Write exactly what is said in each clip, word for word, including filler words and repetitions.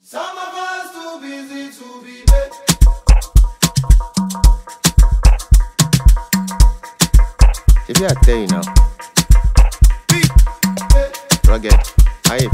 Some of us too busy to be big. If you are tell you now, rugged, hype.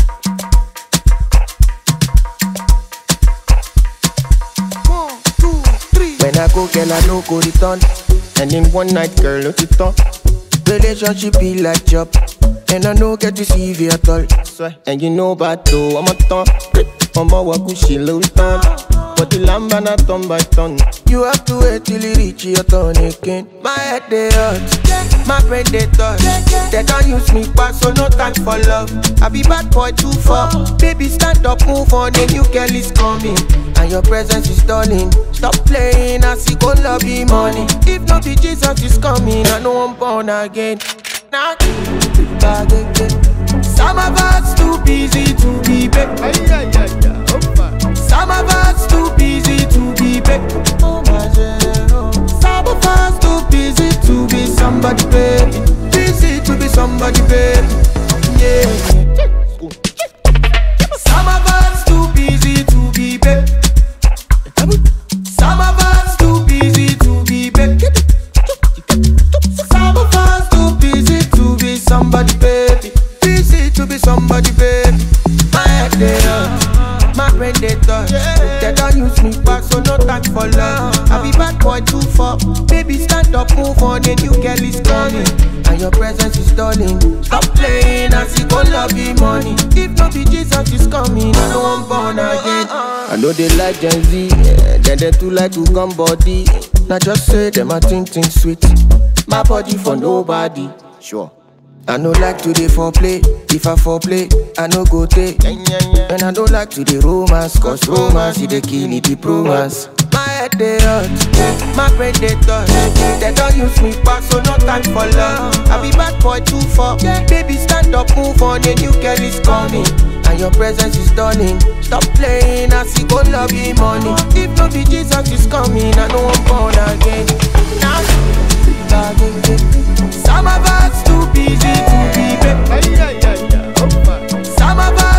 One, two, three. When I go, girl, I no go return. And in one night, girl, no it on. Relationship be like job, and I no get to see you at all. Swear, and you know about though, I'm a ton. I'm a wakushi low ton. But the lamb and a ton by ton. You have to wait till you reach your turn again. My head they hurt, my brain they touch. They don't use me back, so no time for love. I be bad boy too far. Baby, stand up, move on, a new girl is coming. And your presence is stalling. Stop playing, I see go love you money. If not be Jesus is coming, I know I'm born again. Now, some of us too busy to be back. Some of us too busy to be back. Some of us too busy to be somebody, baby. Busy to be somebody, baby. Yeah. Some of us too busy to be back. Some of us too busy to be back. Some of us too busy to be somebody, baby. Busy to be somebody, baby. My head they hurt, my brain they touch. They don't use me back, so no time for love. I be bad boy too far. Baby, stand up, move on, a new girl is coming. And your presence is stalling. Stop playing, I see go love you money. If not be Jesus is coming, I know I'm born again. I know they like Gen Z, yeah. Then they too like to come body. Now just say them a think think sweet. My body for nobody. Sure. I no like to dey foreplay. If I foreplay, I no go take. And I don't like to dey romance, cause romance is the kill it, the romance. My head they hurt, my brain they touch. They don't use me back, so no time for love. I be bad boy too far. Baby, stand up, move on, a new girl is coming. And your presence is stunning. Stop playing, I see go love you money. If no be Jesus is coming, I know I'm born again. Some of us too busy to be back. Some of us